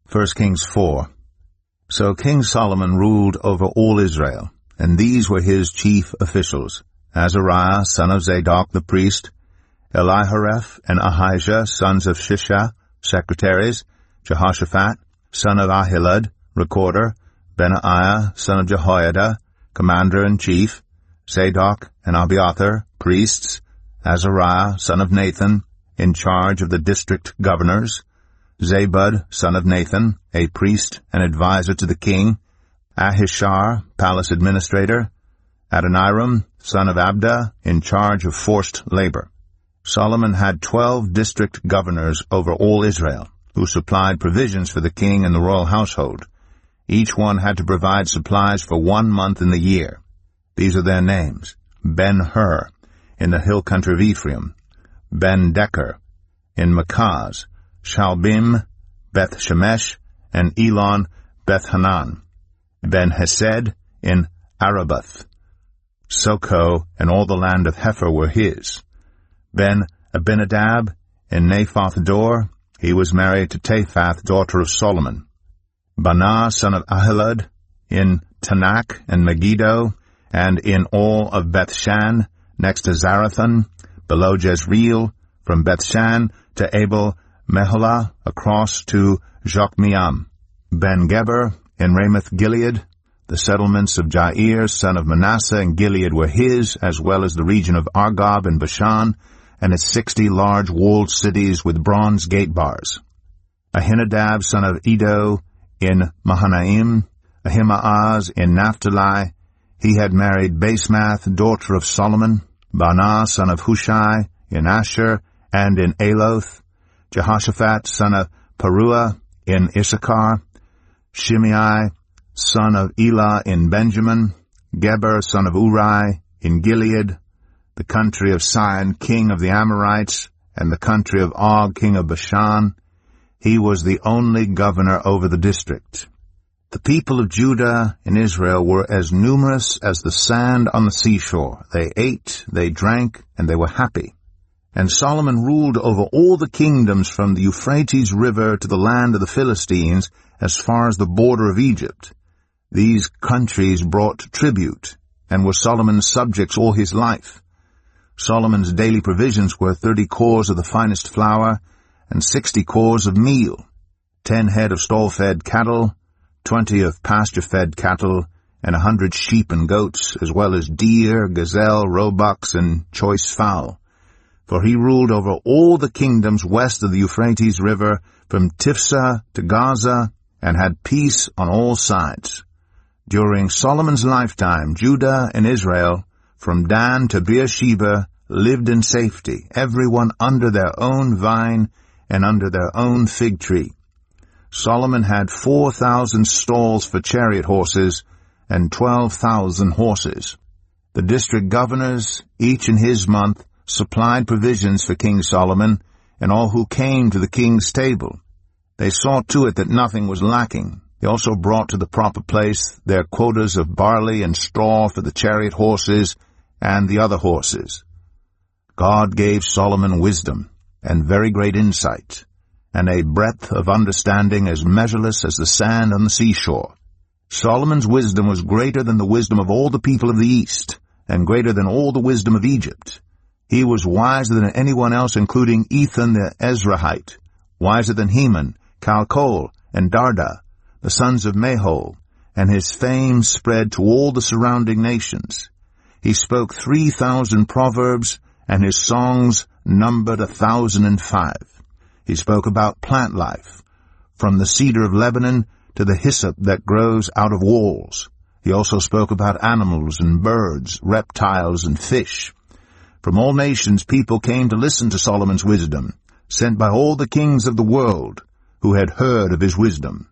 1 Kings 4. So King Solomon ruled over all Israel, and these were his chief officials: Azariah, son of Zadok the priest; Elihareph and Ahijah, sons of Shisha, secretaries; Jehoshaphat, son of Ahilud, recorder; Benaiah, son of Jehoiada, commander-in-chief; Zadok and Abiathar, priests; Azariah, son of Nathan, in charge of the district governors; Zabud, son of Nathan, a priest and advisor to the king; Ahishar, palace administrator; Adoniram, son of Abda, in charge of forced labor. Solomon had 12 district governors over all Israel, who supplied provisions for the king and the royal household. Each one had to provide supplies for 1 month in the year. These are their names: Ben-Hur, in the hill country of Ephraim; Ben-Decker, in Makaz; Shalbim, Beth-Shemesh, and Elon, Beth-Hanan; Ben-Hesed, in Arabath. Soko and all the land of Hepher were his. Ben-Abinadab, in Naphoth Dor, he was married to Taphath, daughter of Solomon. Banah, son of Ahilud, in Tanakh and Megiddo, and in all of Bethshan, next to Zarathon, below Jezreel, from Bethshan to Abel Meholah, across to Jokmeam. Ben-Geber, in Ramoth-Gilead. The settlements of Jair, son of Manasseh, and Gilead were his, as well as the region of Argob and Bashan, and its 60 large walled cities with bronze gate bars. Ahinadab, son of Edo, in Mahanaim; Ahimaaz, in Naphtali. He had married Basemath, daughter of Solomon; Banah, son of Hushai, in Asher, and in Aloth; Jehoshaphat, son of Paruah, in Issachar; Shimei, son of Elah, in Benjamin; Geber, son of Uri, in Gilead; the country of Sihon, king of the Amorites, and the country of Og, king of Bashan. He was the only governor over the district. The people of Judah and Israel were as numerous as the sand on the seashore. They ate, they drank, and they were happy. And Solomon ruled over all the kingdoms from the Euphrates River to the land of the Philistines, as far as the border of Egypt. These countries brought tribute, and were Solomon's subjects all his life. Solomon's daily provisions were 30 cores of the finest flour, and 60 cores of meal, 10 head of stall-fed cattle, 20 of pasture-fed cattle, and 100 sheep and goats, as well as deer, gazelle, roebucks, and choice fowl. For he ruled over all the kingdoms west of the Euphrates River, from Tifsah to Gaza, and had peace on all sides. During Solomon's lifetime, Judah and Israel, from Dan to Beersheba, lived in safety, everyone under their own vine and under their own fig tree. Solomon had 4,000 stalls for chariot horses and 12,000 horses. The district governors, each in his month, supplied provisions for King Solomon and all who came to the king's table. They saw to it that nothing was lacking. They also brought to the proper place their quotas of barley and straw for the chariot horses and the other horses. God gave Solomon wisdom and very great insight, and a breadth of understanding as measureless as the sand on the seashore. Solomon's wisdom was greater than the wisdom of all the people of the East, and greater than all the wisdom of Egypt. He was wiser than anyone else, including Ethan the Ezrahite, wiser than Heman, Calcol, and Darda, the sons of Mahol, and his fame spread to all the surrounding nations. He spoke 3,000 proverbs, and his songs numbered 1,005. He spoke about plant life, from the cedar of Lebanon to the hyssop that grows out of walls. He also spoke about animals and birds, reptiles and fish. From all nations people came to listen to Solomon's wisdom, sent by all the kings of the world who had heard of his wisdom.